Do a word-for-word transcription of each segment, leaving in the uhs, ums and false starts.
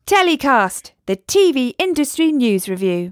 Telecast, the T V industry news review.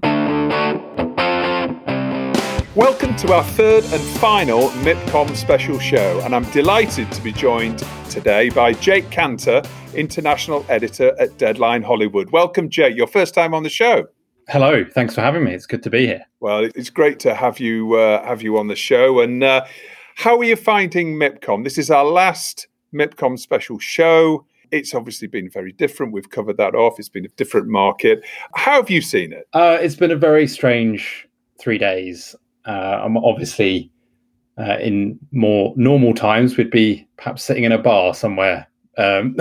Welcome to our third and final MIPCOM special show, and I'm delighted to be joined today by Jake Kantor, International Editor at Deadline Hollywood. Welcome, Jake. Your first time on the show. Hello. Thanks for having me. It's good to be here. Well, it's great to have you uh, have you on the show. And uh, how are you finding MIPCOM? This is our last MIPCOM special show. It's obviously been very different. We've covered that off. It's been a different market. How have you seen it? Uh, it's been a very strange three days. Uh, I'm obviously uh, in more normal times, we'd be perhaps sitting in a bar somewhere um,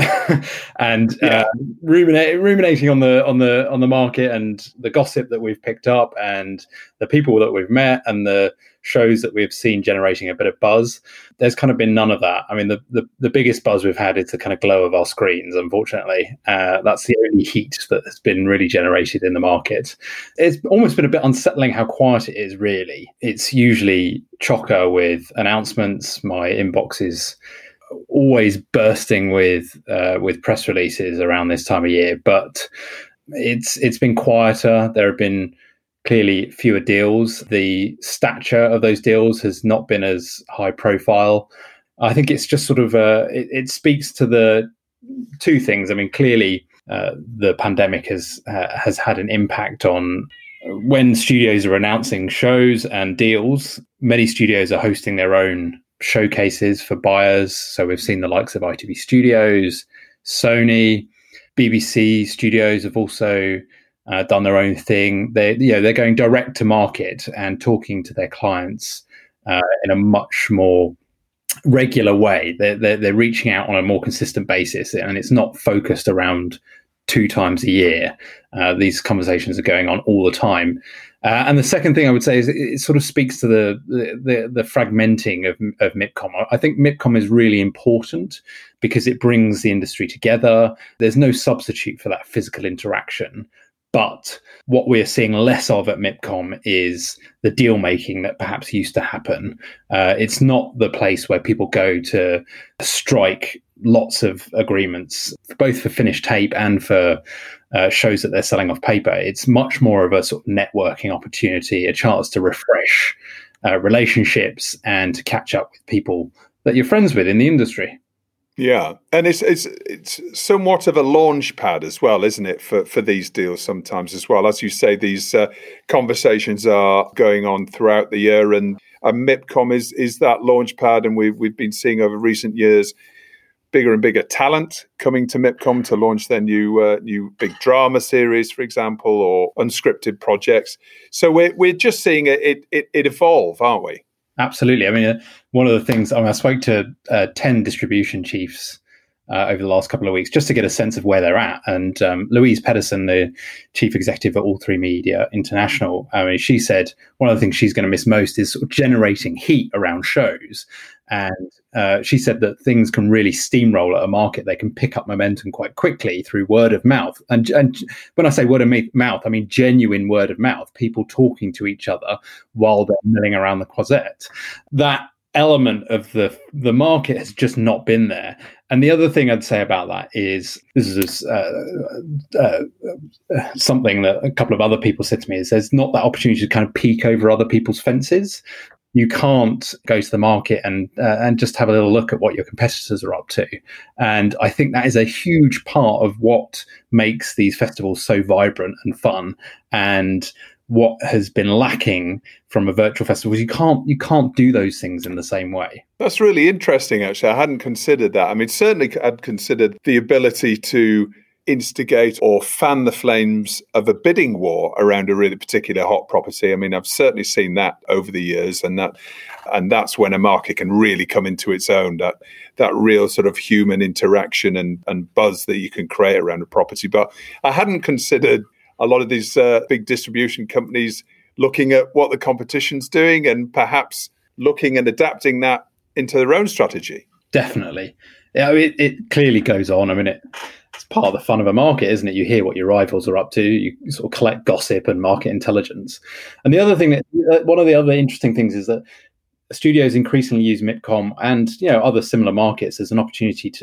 and yeah. uh, ruminate, ruminating on the on the on the market and the gossip that we've picked up and the people that we've met and the shows that we've seen generating a bit of buzz. There's kind of been none of that. I mean, the, the, the biggest buzz we've had is the kind of glow of our screens, unfortunately. Uh, that's the only heat that has been really generated in the market. It's almost been a bit unsettling how quiet it is, really. It's usually chocker with announcements. My inbox is always bursting with uh, with press releases around this time of year, but it's it's been quieter. There have been clearly fewer deals. The stature of those deals has not been as high profile. I think it's just sort of, uh, it, it speaks to the two things. I mean, clearly uh, the pandemic has uh, has had an impact on when studios are announcing shows and deals. Many studios are hosting their own showcases for buyers. So we've seen the likes of I T V Studios, Sony, B B C Studios have also Uh, done their own thing. They, you know, they're going direct to market and talking to their clients uh, in a much more regular way. They're, they're, they're reaching out on a more consistent basis, and it's not focused around two times a year. Uh, these conversations are going on all the time. Uh, and the second thing I would say is it, it sort of speaks to the the, the, the fragmenting of, of MIPCOM. I think MIPCOM is really important because it brings the industry together. There's no substitute for that physical interaction. But what we're seeing less of at MIPCOM is the deal making that perhaps used to happen. Uh, it's not the place where people go to strike lots of agreements, both for finished tape and for uh, shows that they're selling off paper. It's much more of a sort of networking opportunity, a chance to refresh uh, relationships and to catch up with people that you're friends with in the industry. Yeah, and it's it's it's somewhat of a launch pad as well, isn't it, for, for these deals sometimes as well. As you say, these uh, conversations are going on throughout the year, and, and MIPCOM is is that launch pad, and we've, we've been seeing over recent years bigger and bigger talent coming to MIPCOM to launch their new uh, new big drama series, for example, or unscripted projects. So we're, we're just seeing it, it, it, it evolve, aren't we? Absolutely. I mean, uh, one of the things, I, mean, I spoke to uh, ten distribution chiefs uh, over the last couple of weeks just to get a sense of where they're at. And um, Louise Pedersen, the chief executive at All three Media International, I mean, she said one of the things she's going to miss most is sort of generating heat around shows. And uh, she said that things can really steamroll at a market. They can pick up momentum quite quickly through word of mouth. And, and when I say word of mouth, I mean genuine word of mouth, people talking to each other while they're milling around the closet. That element of the the market has just not been there. And the other thing I'd say about that is, this is uh, uh, uh, something that a couple of other people said to me, is there's not that opportunity to kind of peek over other people's fences. You can't go to the market and uh, and just have a little look at what your competitors are up to. And I think that is a huge part of what makes these festivals so vibrant and fun. And what has been lacking from a virtual festival is you can't you can't do those things in the same way. That's really interesting, actually. I hadn't considered that. I mean, certainly I'd considered the ability to instigate or fan the flames of a bidding war around a really particular hot property. I mean, I've certainly seen that over the years, and that and that's when a market can really come into its own, that that real sort of human interaction and, and buzz that you can create around a property. But I hadn't considered a lot of these uh, big distribution companies looking at what the competition's doing and perhaps looking and adapting that into their own strategy. Definitely. Yeah, it, it clearly goes on. I mean, it, it's part of the fun of a market, isn't it? You hear what your rivals are up to. You sort of collect gossip and market intelligence. And the other thing that, uh, one of the other interesting things is that studios increasingly use MIPCOM and, you know, other similar markets as an opportunity to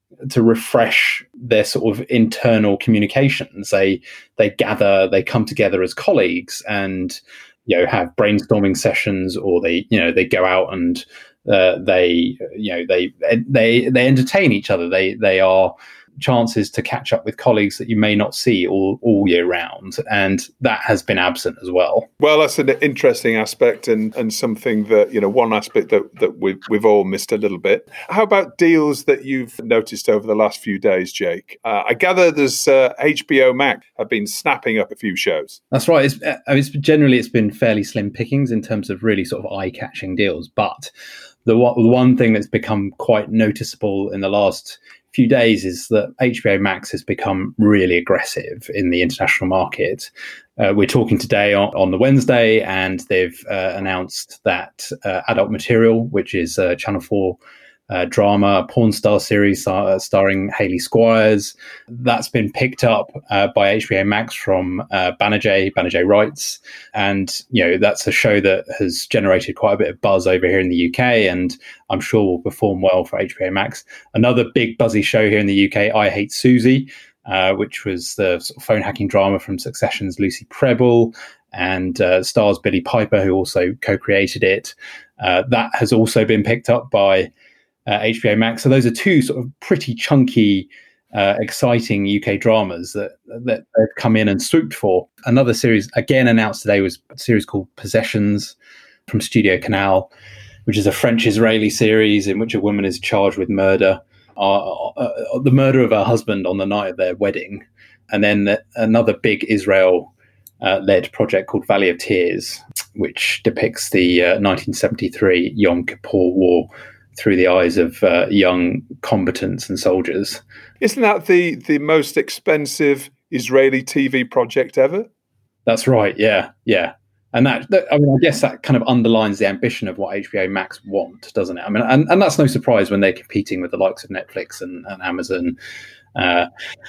to refresh their sort of internal communications. They they gather, they come together as colleagues, and you know have brainstorming sessions, or they you know they go out and uh, they you know they they they entertain each other. They they are chances to catch up with colleagues that you may not see all, all year round, and that has been absent as well. Well, that's an interesting aspect, and, and something that, you know, one aspect that, that we've, we've all missed a little bit. How about deals that you've noticed over the last few days, Jake? Uh, I gather there's uh, H B O Max have been snapping up a few shows. That's right. It's, I mean, it's generally it's been fairly slim pickings in terms of really sort of eye-catching deals, but the one, the one thing that's become quite noticeable in the last few days is that H B O Max has become really aggressive in the international market. Uh, we're talking today on, on the Wednesday, and they've uh, announced that uh, Adult Material, which is a Channel four uh, drama porn star series uh, starring Hayley Squires, that's been picked up uh, by H B O Max from uh, Banijay, Banijay Rights. And, you know, that's a show that has generated quite a bit of buzz over here in the U K, and I'm sure will perform well for H B O Max. Another big buzzy show here in the U K, I Hate Susie, uh, which was the sort of phone hacking drama from Succession's Lucy Prebble, and uh, stars Billy Piper, who also co-created it. Uh, that has also been picked up by uh, H B O Max. So those are two sort of pretty chunky, uh, exciting U K dramas that that they've come in and swooped for. Another series, again announced today, was a series called Possessions from Studio Canal, which is a French-Israeli series in which a woman is charged with murder, uh, uh, the murder of her husband on the night of their wedding. And then the, another big Israel-led uh, project called Valley of Tears, which depicts the uh, nineteen seventy-three Yom Kippur War through the eyes of uh, young combatants and soldiers. Isn't that the, the most expensive Israeli T V project ever? That's right, yeah, yeah. And that, that, I mean, I guess that kind of underlines the ambition of what H B O Max want, doesn't it? I mean, and, and that's no surprise when they're competing with the likes of Netflix and, and Amazon uh,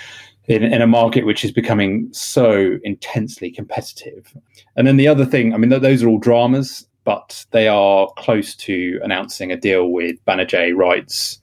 in, in a market which is becoming so intensely competitive. And then the other thing, I mean, th- those are all dramas, but they are close to announcing a deal with Banijay Rights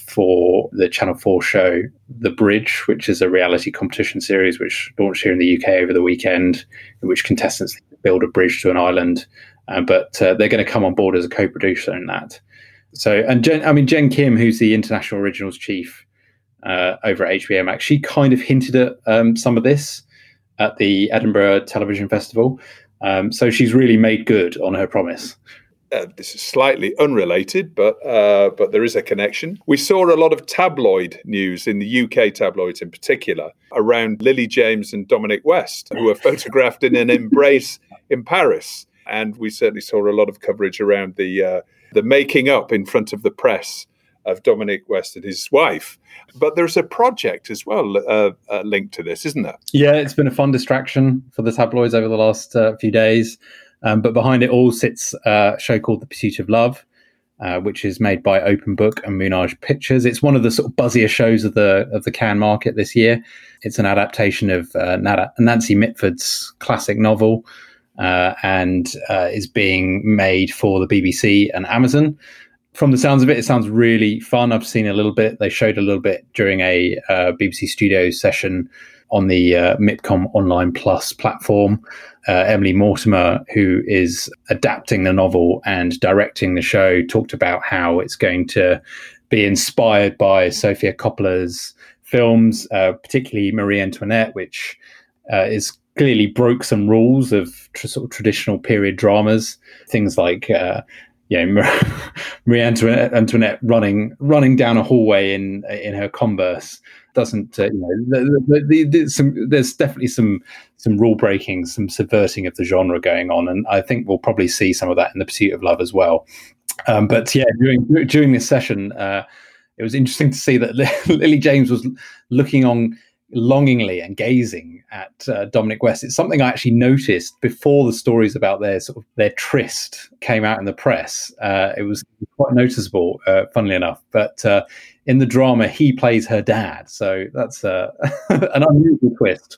for the Channel four show The Bridge, which is a reality competition series which launched here in the U K over the weekend, in which contestants build a bridge to an island, uh, but uh, they're going to come on board as a co-producer in that. So, and Jen, I mean, Jen Kim, who's the international originals chief uh, over at H B O Max, she kind of hinted at um, some of this at the Edinburgh Television Festival. Um, so she's really made good on her promise. Uh, this is slightly unrelated, but uh, but there is a connection. We saw a lot of tabloid news in the U K tabloids in particular around Lily James and Dominic West, who were photographed in an embrace in Paris. And we certainly saw a lot of coverage around the uh, the making up in front of the press of Dominic West and his wife. But there's a project as well uh, uh, linked to this, isn't there? Yeah, it's been a fun distraction for the tabloids over the last uh, few days. Um, but behind it all sits uh, a show called The Pursuit of Love, uh, which is made by Open Book and Moonage Pictures. It's one of the sort of buzzier shows of the of the Cannes market this year. It's an adaptation of uh, Nancy Mitford's classic novel, uh, and uh, is being made for the B B C and Amazon. From the sounds of it, it sounds really fun. I've seen a little bit. They showed a little bit during a uh, B B C Studios session on the uh, Mitcom Online Plus platform. Uh, Emily Mortimer, who is adapting the novel and directing the show, talked about how it's going to be inspired by Sofia Coppola's films, uh, particularly Marie Antoinette, which uh, is clearly broke some rules of tr- sort of traditional period dramas. Things like uh, you know, Marie Antoinette, Antoinette running running down a hallway in in her Converse doesn't. Uh, you know, the, the, the, the, some, there's definitely some some rule breaking, some subverting of the genre going on, and I think we'll probably see some of that in The Pursuit of Love as well. Um, but yeah, during during this session, uh, it was interesting to see that Lily James was looking on longingly and gazing at uh, Dominic West. It's something I actually noticed before the stories about their sort of their tryst came out in the press. Uh, it was quite noticeable, uh, funnily enough. But uh, in the drama, he plays her dad, so that's uh, an unusual twist.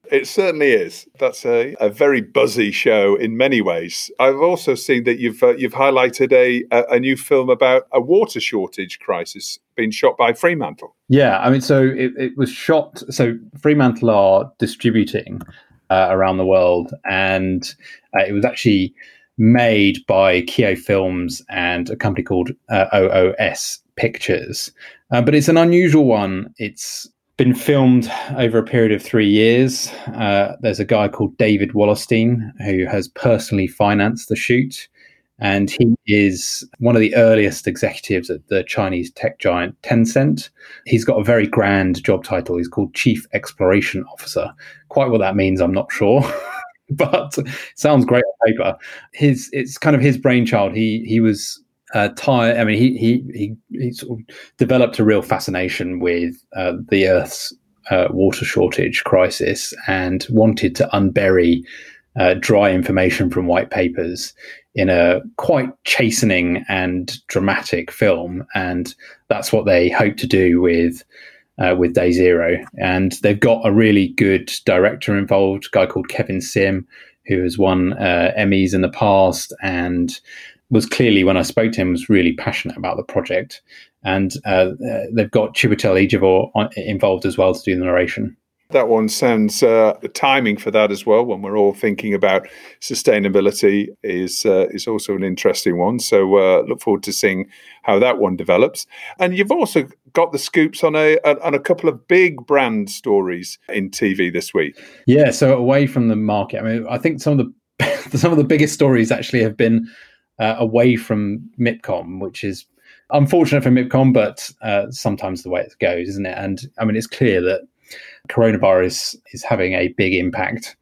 It certainly is. That's a, a very buzzy show in many ways. I've also seen that you've uh, you've highlighted a, a a new film about a water shortage crisis being shot by Fremantle. Yeah, I mean, so it, it was shot. So Fremantle are distributing uh, around the world, and uh, it was actually made by Keo Films and a company called uh, O O S Pictures. Uh, but it's an unusual one. It's been filmed over a period of three years. Uh, there's a guy called David Wallerstein who has personally financed the shoot, and he is one of the earliest executives at the Chinese tech giant Tencent. He's got a very grand job title. He's called Chief Exploration Officer. Quite what that means, I'm not sure, but it sounds great on paper. His it's kind of his brainchild. He he was Uh, tired. I mean, he he he he sort of developed a real fascination with uh, the Earth's uh, water shortage crisis and wanted to unbury uh, dry information from white papers in a quite chastening and dramatic film. And that's what they hope to do with uh, with Day Zero. And they've got a really good director involved, a guy called Kevin Sim, who has won uh, Emmys in the past and was clearly, when I spoke to him, was really passionate about the project. And uh, uh, they've got Chiwetel Ejiofor on, involved as well to do the narration. That one sounds, uh, the timing for that as well, when we're all thinking about sustainability, is uh, is also an interesting one. So uh, look forward to seeing how that one develops. And you've also got the scoops on a on a couple of big brand stories in T V this week. Yeah, so away from the market, I mean, I think some of the some of the biggest stories actually have been Uh, away from MIPCOM, which is unfortunate for MIPCOM, but uh, sometimes the way it goes, isn't it? And I mean, it's clear that coronavirus is having a big impact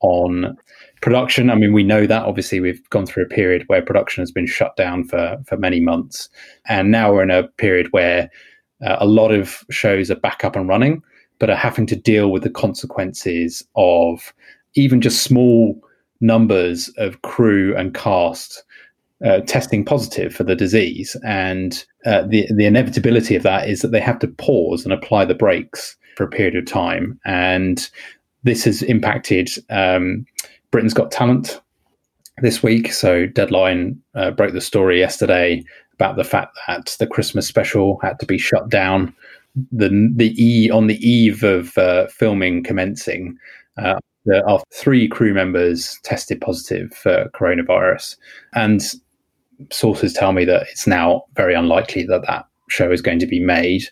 on production. I mean, we know that. Obviously, we've gone through a period where production has been shut down for, for many months. And now we're in a period where uh, a lot of shows are back up and running, but are having to deal with the consequences of even just small numbers of crew and cast Uh, testing positive for the disease. And uh, the the inevitability of that is that they have to pause and apply the brakes for a period of time. And this has impacted um, Britain's Got Talent this week. So Deadline uh, broke the story yesterday about the fact that the Christmas special had to be shut down the the e on the eve of uh, filming commencing. Uh, the, after three crew members tested positive for coronavirus, and sources tell me that it's now very unlikely that that show is going to be made,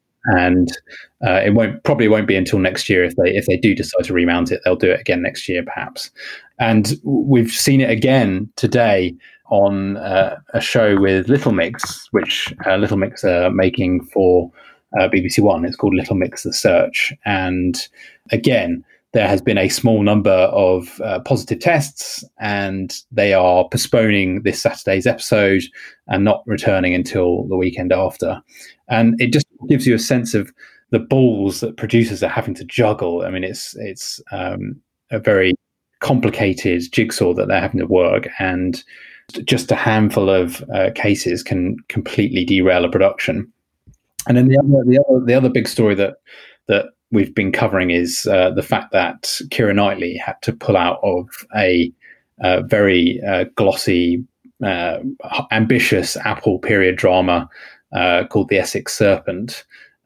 and uh, it won't probably won't be until next year. If they if they do decide to remount it, they'll do it again next year, perhaps. And we've seen it again today on uh, a show with Little Mix, which uh, Little Mix are making for uh, B B C One. It's called Little Mix: The Search, and again, there has been a small number of uh, positive tests, and they are postponing this Saturday's episode and not returning until the weekend after. And it just gives you a sense of the balls that producers are having to juggle. I mean, it's it's um, a very complicated jigsaw that they're having to work, and just a handful of uh, cases can completely derail a production. And then the other, the other, the other big story that that we've been covering is uh, the fact that Keira Knightley had to pull out of a uh, very uh, glossy, uh, ambitious Apple period drama uh, called The Essex Serpent.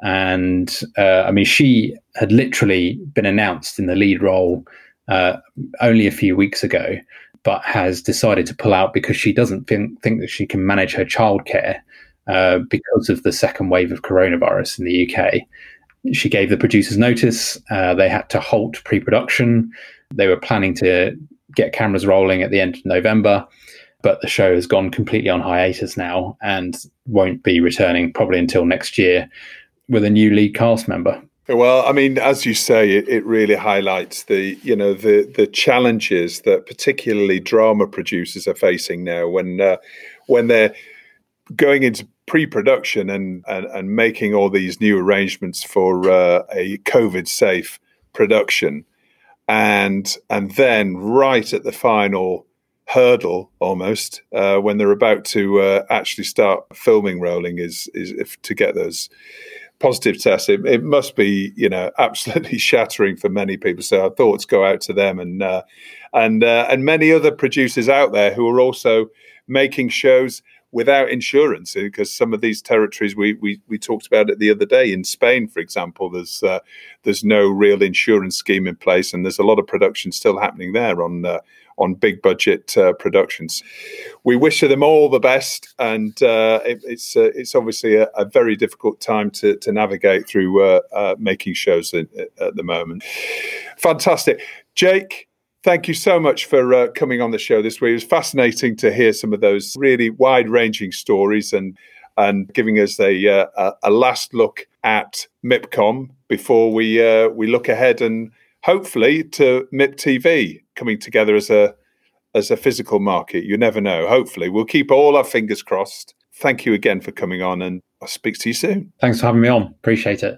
And uh, I mean, she had literally been announced in the lead role uh, only a few weeks ago, but has decided to pull out because she doesn't think, think that she can manage her childcare uh, because of the second wave of coronavirus in the U K. She gave the producers notice. Uh, they had to halt pre-production. They were planning to get cameras rolling at the end of November, but the show has gone completely on hiatus now and won't be returning probably until next year with a new lead cast member. Well, I mean, as you say, it, it really highlights the, you know, the the challenges that particularly drama producers are facing now when uh, when they're going into pre-production and, and, and making all these new arrangements for uh, a COVID-safe production. And and then right at the final hurdle, almost, uh, when they're about to uh, actually start filming rolling, is is if to get those positive test, it, it must be, you know, absolutely shattering for many people. So our thoughts go out to them and uh, and uh, and many other producers out there who are also making shows without insurance, because some of these territories we, we we talked about it the other day. In Spain, for example, there's uh, there's no real insurance scheme in place, and there's a lot of production still happening there on uh, on big budget uh, productions. We wish them all the best, and uh, it, it's uh, it's obviously a, a very difficult time to to navigate through uh, uh, making shows at, at the moment. Fantastic, Jake. Thank you so much for uh, coming on the show this week. It was fascinating to hear some of those really wide-ranging stories and and giving us a uh, a last look at MIPCOM before we uh, we look ahead and hopefully to M I P T V coming together as a as a physical market. You never know. Hopefully, we'll keep all our fingers crossed. Thank you again for coming on, and I'll speak to you soon. Thanks for having me on. Appreciate it.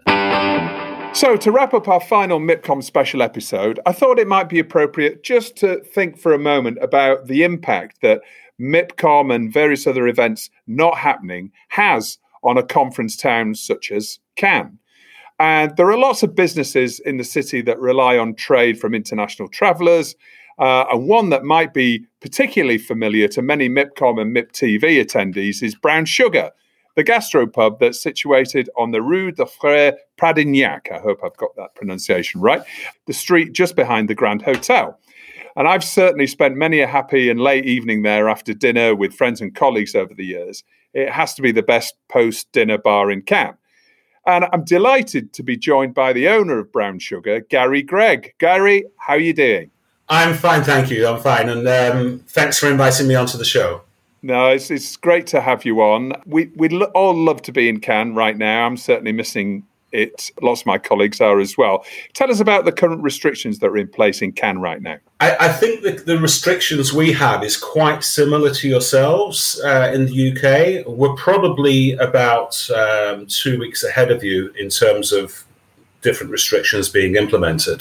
So to wrap up our final MIPCOM special episode, I thought it might be appropriate just to think for a moment about the impact that MIPCOM and various other events not happening has on a conference town such as Cannes. And there are lots of businesses in the city that rely on trade from international travellers, uh, and one that might be particularly familiar to many MIPCOM and M I P T V attendees is Brown Sugar, the gastropub that's situated on the Rue de Frère Pradignac. I hope I've got that pronunciation right. The street just behind the Grand Hotel. And I've certainly spent many a happy and late evening there after dinner with friends and colleagues over the years. It has to be the best post-dinner bar in Cannes. And I'm delighted to be joined by the owner of Brown Sugar, Gary Gregg. Gary, how are you doing? I'm fine, thank you. I'm fine. And um, thanks for inviting me onto the show. No, it's it's great to have you on. We we'd lo- all love to be in Cannes right now. I'm certainly missing it. Lots of my colleagues are as well. Tell us about the current restrictions that are in place in Cannes right now. I, I think that the restrictions we have is quite similar to yourselves uh, in the U K. We're probably about um, two weeks ahead of you in terms of different restrictions being implemented.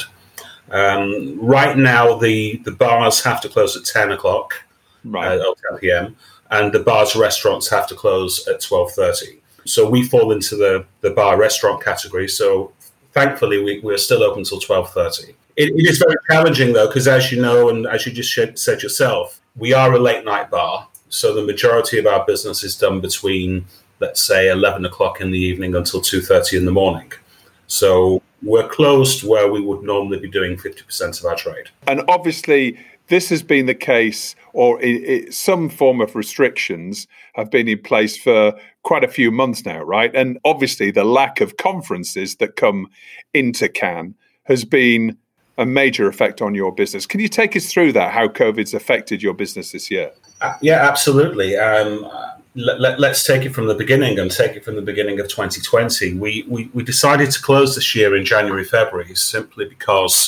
Um, right now, the, the bars have to close at ten o'clock, right. uh, ten p.m., and the bars and restaurants have to close at twelve thirty. So we fall into the, the bar restaurant category. So thankfully, we, we're still open until twelve thirty. It, it is very challenging, though, because as you know, and as you just said yourself, we are a late night bar. So the majority of our business is done between, let's say, eleven o'clock in the evening until two thirty in the morning. So we're closed where we would normally be doing fifty percent of our trade. And obviously, this has been the case, or it, it, some form of restrictions have been in place for quite a few months now, right? And obviously, the lack of conferences that come into Cannes has been a major effect on your business. Can you take us through that, how COVID's affected your business this year? Uh, yeah, absolutely. Um, let, let, let's take it from the beginning and take it from the beginning of twenty twenty. We, we, we decided to close this year in January, February, simply because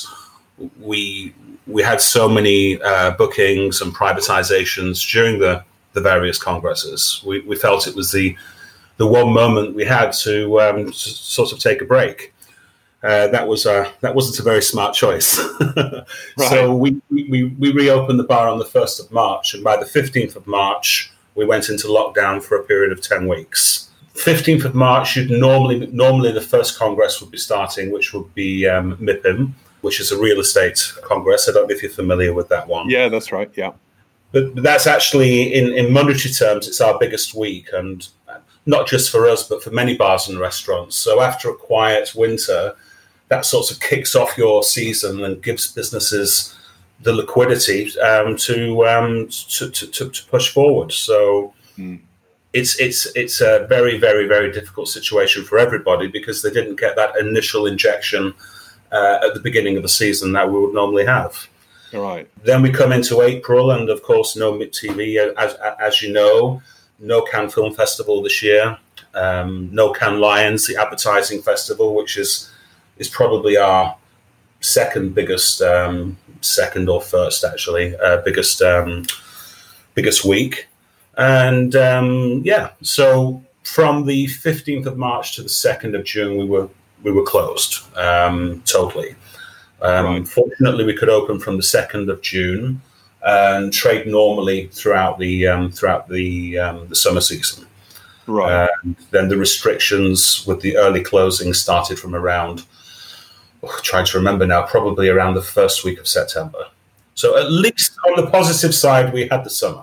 we we had so many uh, bookings and privatizations during the, the various congresses. We, we felt it was the the one moment we had to, um, to sort of take a break. Uh, that was uh, that wasn't a very smart choice. Right. So we, we we reopened the bar on the first of March, and by the fifteenth of March, we went into lockdown for a period of ten weeks. fifteenth of March, you'd normally normally the first congress would be starting, which would be um, MIPIM, which is a real estate congress. I don't know if you're familiar with that one. Yeah, that's right. Yeah, but, but that's actually in, in monetary terms, it's our biggest week, and not just for us, but for many bars and restaurants. So after a quiet winter, that sort of kicks off your season and gives businesses the liquidity um, to, um, to, to to push forward. So mm. it's it's it's a very very very difficult situation for everybody because they didn't get that initial injection uh, at the beginning of the season that we would normally have. All right. Then we come into April, and of course, no M I P T V, as as you know, no Cannes Film Festival this year, um, no Cannes Lions, the advertising festival, which is is probably our second biggest, um, second or first actually, uh, biggest um, biggest week. And um, yeah, so from the fifteenth of March to the second of June, we were we were closed um, totally. Um, right. Fortunately, we could open from the second of June and trade normally throughout the um, throughout the um, the summer season. Right. And then the restrictions with the early closing started from around, oh, trying to remember now, probably around the first week of September. So at least on the positive side, we had the summer.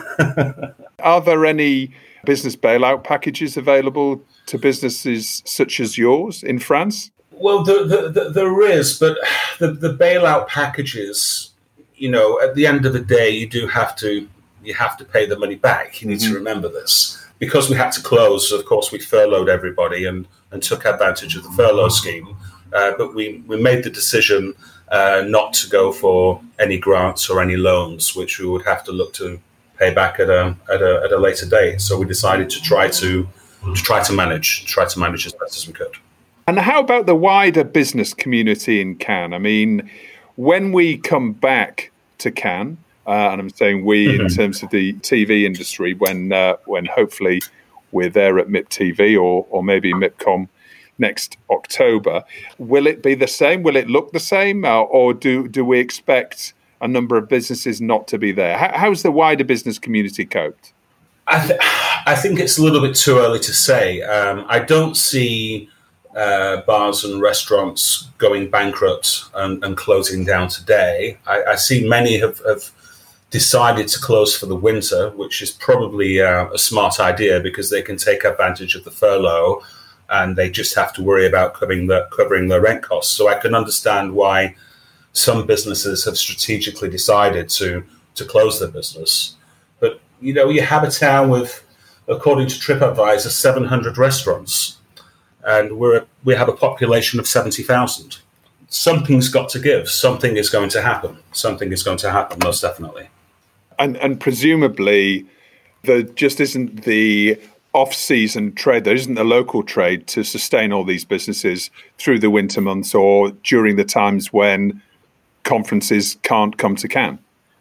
Are there any business bailout packages available to businesses such as yours in France? Well, the, the, the, there is, but the, the bailout packages, you know, at the end of the day, you do have to you have to pay the money back. You need mm-hmm. to remember this. Because we had to close, of course, we furloughed everybody and, and took advantage of the furlough scheme. Uh, but we, we made the decision uh, not to go for any grants or any loans, which we would have to look to pay back at a at a, at a later date. So we decided to try to to try to manage, try to manage as best as we could. And how about the wider business community in Cannes? I mean, when we come back to Cannes, Uh, and I'm saying we mm-hmm. in terms of the T V industry, when uh, when hopefully we're there at M I P T V or or maybe MIPCOM next October, will it be the same? Will it look the same? Uh, or do, do we expect a number of businesses not to be there? How, how's the wider business community coped? I, th- I think it's a little bit too early to say. Um, I don't see uh, bars and restaurants going bankrupt and, and closing down today. I, I see many have, have decided to close for the winter, which is probably uh, a smart idea because they can take advantage of the furlough and they just have to worry about covering the, covering their rent costs. So I can understand why some businesses have strategically decided to, to close their business. But, you know, you have a town with, according to TripAdvisor, seven hundred restaurants, and we're we have a population of seventy thousand. Something's got to give. Something is going to happen. Something is going to happen, most definitely. And, and presumably, there just isn't the off-season trade, there isn't the local trade to sustain all these businesses through the winter months or during the times when conferences can't come to Cannes.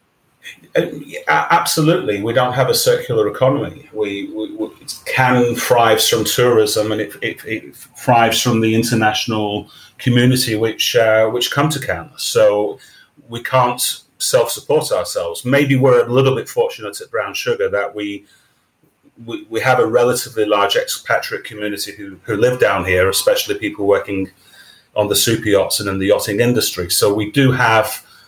Uh, absolutely. We don't have a circular economy. We, we, we Cannes thrives from tourism, and it, it, it thrives from the international community which uh, which come to Cannes. So we can't self-support ourselves. Maybe we're a little bit fortunate at Brown Sugar that we we, we have a relatively large expatriate community who, who live down here, especially people working on the super yachts and in the yachting industry. So we do have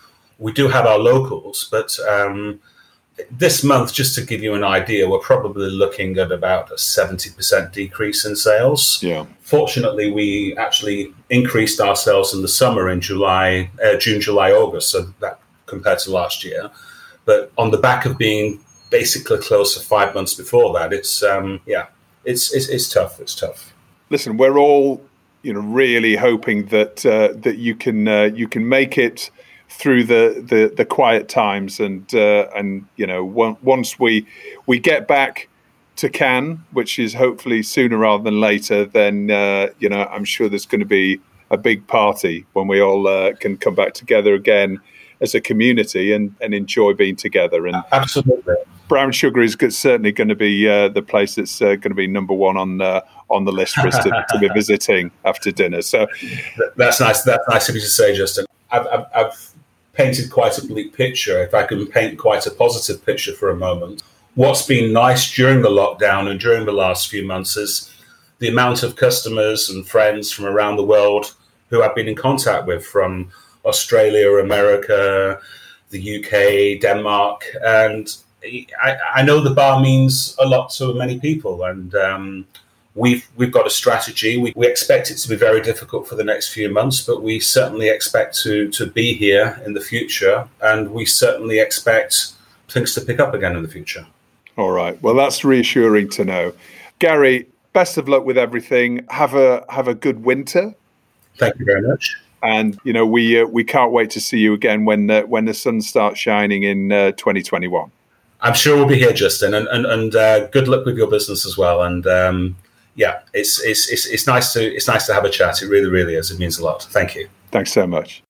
we do have our locals, but um, this month, just to give you an idea, we're probably looking at about a seventy percent decrease in sales. Yeah. Fortunately, we actually increased our sales in the summer in July, uh, June, July, August, so that compared to last year. But on the back of being basically close for five months before that, it's um, yeah, it's, it's it's tough. It's tough. Listen, we're all you know really hoping that uh, that you can uh, you can make it through the, the, the quiet times, and uh, and you know one, once we we get back to Cannes, which is hopefully sooner rather than later, then uh, you know I'm sure there's going to be a big party when we all uh, can come back together again as a community and, and enjoy being together. And absolutely, Brown Sugar is good, certainly going to be uh, the place that's uh, going to be number one on uh, on the list for us to, to be visiting after dinner. So that's nice. That's nice of you to say, Justin. I've, I've, I've painted quite a bleak picture. If I can paint quite a positive picture for a moment, what's been nice during the lockdown and during the last few months is the amount of customers and friends from around the world who I've been in contact with, from Australia, America, the U K, Denmark. And I, I know the bar means a lot to many people. And um, we've we've got a strategy. We, we expect it to be very difficult for the next few months, but we certainly expect to, to be here in the future. And we certainly expect things to pick up again in the future. All right. Well, that's reassuring to know. Gary, best of luck with everything. Have a have a good winter. Thank you very much. And you know we uh, we can't wait to see you again when uh, when the sun starts shining in uh, twenty twenty-one. I'm sure we'll be here, Justin, and and, and uh, good luck with your business as well. And um, yeah, it's, it's it's it's nice to it's nice to have a chat. It really really is. It means a lot. Thank you. Thanks so much.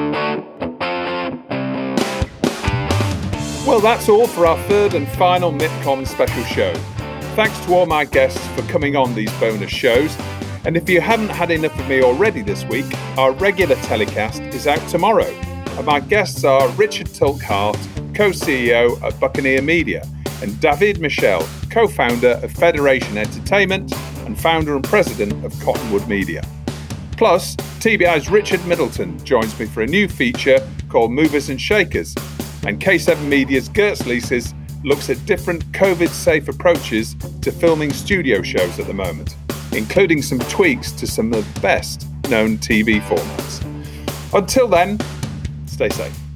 Well, that's all for our third and final MIPCOM special show. Thanks to all my guests for coming on these bonus shows. And if you haven't had enough of me already this week, our regular telecast is out tomorrow. And my guests are Richard Tulkhart, co-C E O at Buccaneer Media, and David Michel, co-founder of Federation Entertainment and founder and president of Cottonwood Media. Plus, T B I's Richard Middleton joins me for a new feature called Movers and Shakers, and K seven Media's Gertz Leases looks at different COVID-safe approaches to filming studio shows at the moment, including some tweaks to some of the best known T V formats. Until then, stay safe.